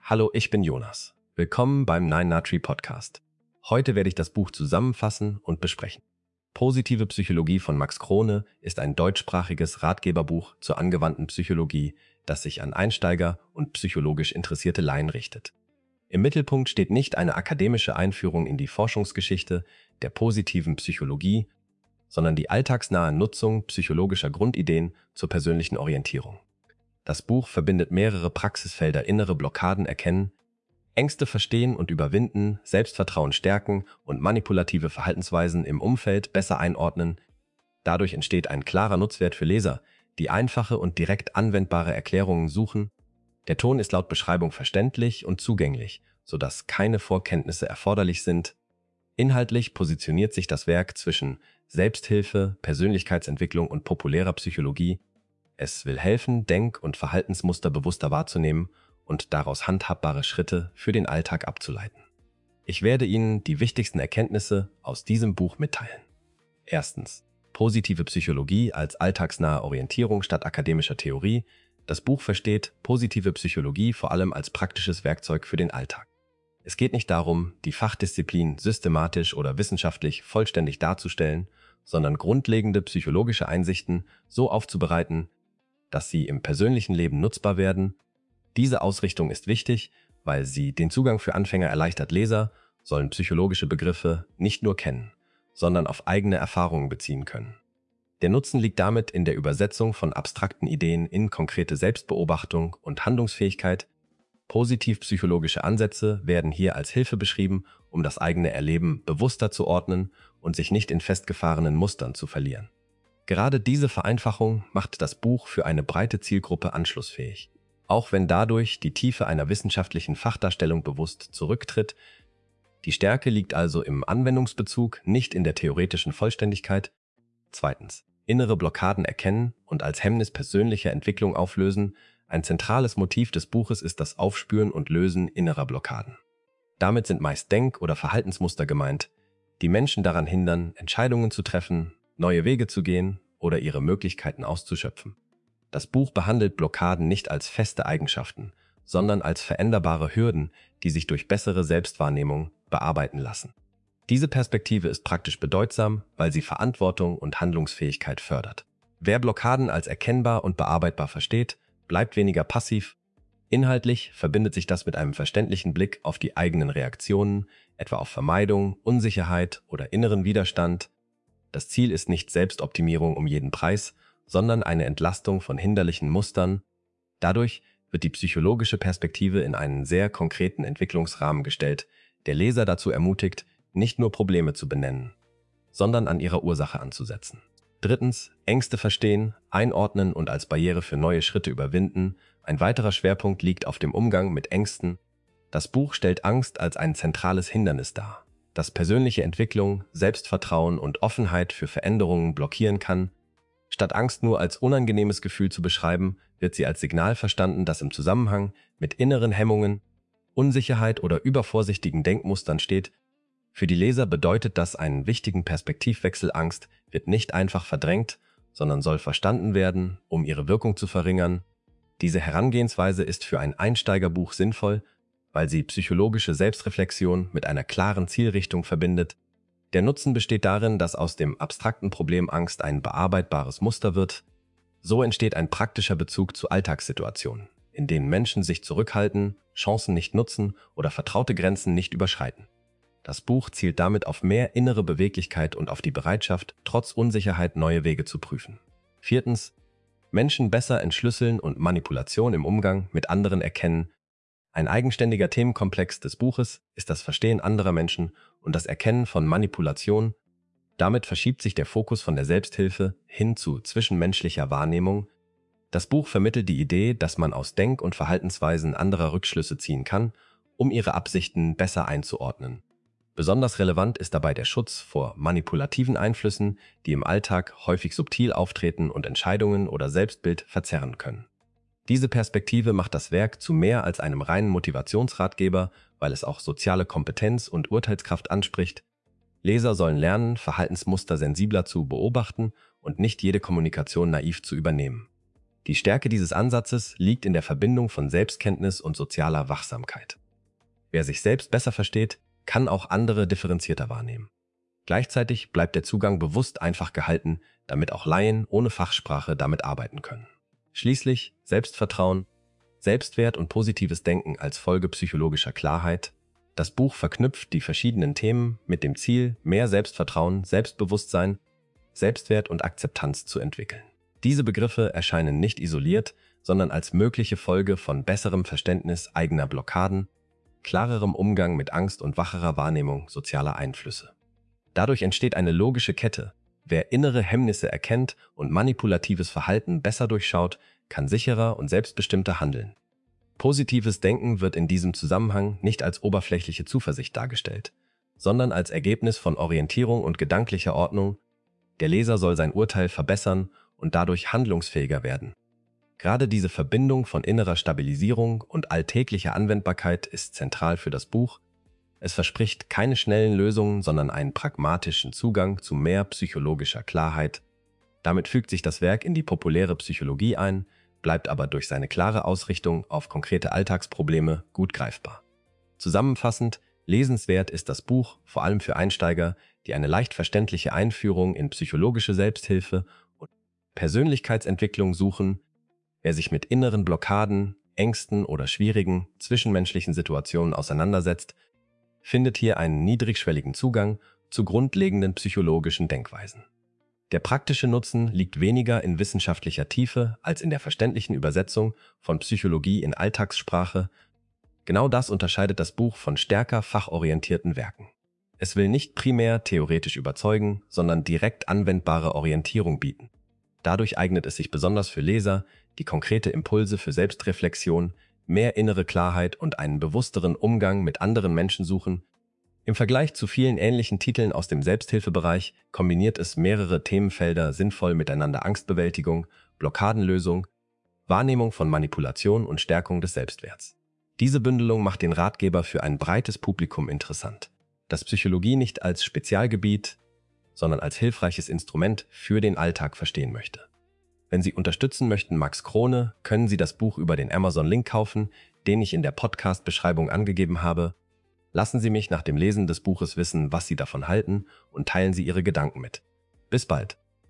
Hallo, ich bin Jonas. Willkommen beim Nine Nine Tree Podcast. Heute werde ich das Buch zusammenfassen und besprechen. Positive Psychologie von Max Krone ist ein deutschsprachiges Ratgeberbuch zur angewandten Psychologie, das sich an Einsteiger und psychologisch interessierte Laien richtet. Im Mittelpunkt steht nicht eine akademische Einführung in die Forschungsgeschichte der positiven Psychologie, sondern die alltagsnahe Nutzung psychologischer Grundideen zur persönlichen Orientierung. Das Buch verbindet mehrere Praxisfelder: innere Blockaden erkennen, Ängste verstehen und überwinden, Selbstvertrauen stärken und manipulative Verhaltensweisen im Umfeld besser einordnen. Dadurch entsteht ein klarer Nutzwert für Leser, die einfache und direkt anwendbare Erklärungen suchen. Der Ton ist laut Beschreibung verständlich und zugänglich, sodass keine Vorkenntnisse erforderlich sind. Inhaltlich positioniert sich das Werk zwischen Selbsthilfe, Persönlichkeitsentwicklung und populärer Psychologie. Es will helfen, Denk- und Verhaltensmuster bewusster wahrzunehmen und daraus handhabbare Schritte für den Alltag abzuleiten. Ich werde Ihnen die wichtigsten Erkenntnisse aus diesem Buch mitteilen. Erstens: Positive Psychologie als alltagsnahe Orientierung statt akademischer Theorie. Das Buch versteht positive Psychologie vor allem als praktisches Werkzeug für den Alltag. Es geht nicht darum, die Fachdisziplin systematisch oder wissenschaftlich vollständig darzustellen, sondern grundlegende psychologische Einsichten so aufzubereiten, dass sie im persönlichen Leben nutzbar werden. Diese Ausrichtung ist wichtig, weil sie den Zugang für Anfänger erleichtert. Leser sollen psychologische Begriffe nicht nur kennen, sondern auf eigene Erfahrungen beziehen können. Der Nutzen liegt damit in der Übersetzung von abstrakten Ideen in konkrete Selbstbeobachtung und Handlungsfähigkeit. Positiv-psychologische Ansätze werden hier als Hilfe beschrieben, um das eigene Erleben bewusster zu ordnen und sich nicht in festgefahrenen Mustern zu verlieren. Gerade diese Vereinfachung macht das Buch für eine breite Zielgruppe anschlussfähig. Auch wenn dadurch die Tiefe einer wissenschaftlichen Fachdarstellung bewusst zurücktritt. Die Stärke liegt also im Anwendungsbezug, nicht in der theoretischen Vollständigkeit. Zweitens: Innere Blockaden erkennen und als Hemmnis persönlicher Entwicklung auflösen. Ein zentrales Motiv des Buches ist das Aufspüren und Lösen innerer Blockaden. Damit sind meist Denk- oder Verhaltensmuster gemeint, die Menschen daran hindern, Entscheidungen zu treffen, neue Wege zu gehen oder ihre Möglichkeiten auszuschöpfen. Das Buch behandelt Blockaden nicht als feste Eigenschaften, sondern als veränderbare Hürden, die sich durch bessere Selbstwahrnehmung bearbeiten lassen. Diese Perspektive ist praktisch bedeutsam, weil sie Verantwortung und Handlungsfähigkeit fördert. Wer Blockaden als erkennbar und bearbeitbar versteht, bleibt weniger passiv. Inhaltlich verbindet sich das mit einem verständlichen Blick auf die eigenen Reaktionen, etwa auf Vermeidung, Unsicherheit oder inneren Widerstand. Das Ziel ist nicht Selbstoptimierung um jeden Preis, sondern eine Entlastung von hinderlichen Mustern. Dadurch wird die psychologische Perspektive in einen sehr konkreten Entwicklungsrahmen gestellt, der Leser dazu ermutigt, nicht nur Probleme zu benennen, sondern an ihrer Ursache anzusetzen. Drittens: Ängste verstehen, einordnen und als Barriere für neue Schritte überwinden. Ein weiterer Schwerpunkt liegt auf dem Umgang mit Ängsten. Das Buch stellt Angst als ein zentrales Hindernis dar, das persönliche Entwicklung, Selbstvertrauen und Offenheit für Veränderungen blockieren kann. Statt Angst nur als unangenehmes Gefühl zu beschreiben, wird sie als Signal verstanden, das im Zusammenhang mit inneren Hemmungen, Unsicherheit oder übervorsichtigen Denkmustern steht. Für die Leser bedeutet das einen wichtigen Perspektivwechsel. Angst wird nicht einfach verdrängt, sondern soll verstanden werden, um ihre Wirkung zu verringern. Diese Herangehensweise ist für ein Einsteigerbuch sinnvoll, weil sie psychologische Selbstreflexion mit einer klaren Zielrichtung verbindet. Der Nutzen besteht darin, dass aus dem abstrakten Problem Angst ein bearbeitbares Muster wird. So entsteht ein praktischer Bezug zu Alltagssituationen, in denen Menschen sich zurückhalten, Chancen nicht nutzen oder vertraute Grenzen nicht überschreiten. Das Buch zielt damit auf mehr innere Beweglichkeit und auf die Bereitschaft, trotz Unsicherheit neue Wege zu prüfen. Viertens: Menschen besser entschlüsseln und Manipulation im Umgang mit anderen erkennen. Ein eigenständiger Themenkomplex des Buches ist das Verstehen anderer Menschen und das Erkennen von Manipulation. Damit verschiebt sich der Fokus von der Selbsthilfe hin zu zwischenmenschlicher Wahrnehmung. Das Buch vermittelt die Idee, dass man aus Denk- und Verhaltensweisen anderer Rückschlüsse ziehen kann, um ihre Absichten besser einzuordnen. Besonders relevant ist dabei der Schutz vor manipulativen Einflüssen, die im Alltag häufig subtil auftreten und Entscheidungen oder Selbstbild verzerren können. Diese Perspektive macht das Werk zu mehr als einem reinen Motivationsratgeber, weil es auch soziale Kompetenz und Urteilskraft anspricht. Leser sollen lernen, Verhaltensmuster sensibler zu beobachten und nicht jede Kommunikation naiv zu übernehmen. Die Stärke dieses Ansatzes liegt in der Verbindung von Selbstkenntnis und sozialer Wachsamkeit. Wer sich selbst besser versteht, kann auch andere differenzierter wahrnehmen. Gleichzeitig bleibt der Zugang bewusst einfach gehalten, damit auch Laien ohne Fachsprache damit arbeiten können. Schließlich Selbstvertrauen, Selbstwert und positives Denken als Folge psychologischer Klarheit. Das Buch verknüpft die verschiedenen Themen mit dem Ziel, mehr Selbstvertrauen, Selbstbewusstsein, Selbstwert und Akzeptanz zu entwickeln. Diese Begriffe erscheinen nicht isoliert, sondern als mögliche Folge von besserem Verständnis eigener Blockaden, klarerem Umgang mit Angst und wacherer Wahrnehmung sozialer Einflüsse. Dadurch entsteht eine logische Kette. Wer innere Hemmnisse erkennt und manipulatives Verhalten besser durchschaut, kann sicherer und selbstbestimmter handeln. Positives Denken wird in diesem Zusammenhang nicht als oberflächliche Zuversicht dargestellt, sondern als Ergebnis von Orientierung und gedanklicher Ordnung. Der Leser soll sein Urteil verbessern und dadurch handlungsfähiger werden. Gerade diese Verbindung von innerer Stabilisierung und alltäglicher Anwendbarkeit ist zentral für das Buch. Es verspricht keine schnellen Lösungen, sondern einen pragmatischen Zugang zu mehr psychologischer Klarheit. Damit fügt sich das Werk in die populäre Psychologie ein, bleibt aber durch seine klare Ausrichtung auf konkrete Alltagsprobleme gut greifbar. Zusammenfassend, lesenswert ist das Buch, vor allem für Einsteiger, die eine leicht verständliche Einführung in psychologische Selbsthilfe und Persönlichkeitsentwicklung suchen. Wer sich mit inneren Blockaden, Ängsten oder schwierigen zwischenmenschlichen Situationen auseinandersetzt, findet hier einen niedrigschwelligen Zugang zu grundlegenden psychologischen Denkweisen. Der praktische Nutzen liegt weniger in wissenschaftlicher Tiefe als in der verständlichen Übersetzung von Psychologie in Alltagssprache. Genau das unterscheidet das Buch von stärker fachorientierten Werken. Es will nicht primär theoretisch überzeugen, sondern direkt anwendbare Orientierung bieten. Dadurch eignet es sich besonders für Leser, die konkrete Impulse für Selbstreflexion, mehr innere Klarheit und einen bewussteren Umgang mit anderen Menschen suchen. Im Vergleich zu vielen ähnlichen Titeln aus dem Selbsthilfebereich kombiniert es mehrere Themenfelder sinnvoll miteinander: Angstbewältigung, Blockadenlösung, Wahrnehmung von Manipulation und Stärkung des Selbstwerts. Diese Bündelung macht den Ratgeber für ein breites Publikum interessant, das Psychologie nicht als Spezialgebiet, sondern als hilfreiches Instrument für den Alltag verstehen möchte. Wenn Sie unterstützen möchten Max Krone, können Sie das Buch über den Amazon-Link kaufen, den ich in der Podcast-Beschreibung angegeben habe. Lassen Sie mich nach dem Lesen des Buches wissen, was Sie davon halten, und teilen Sie Ihre Gedanken mit. Bis bald!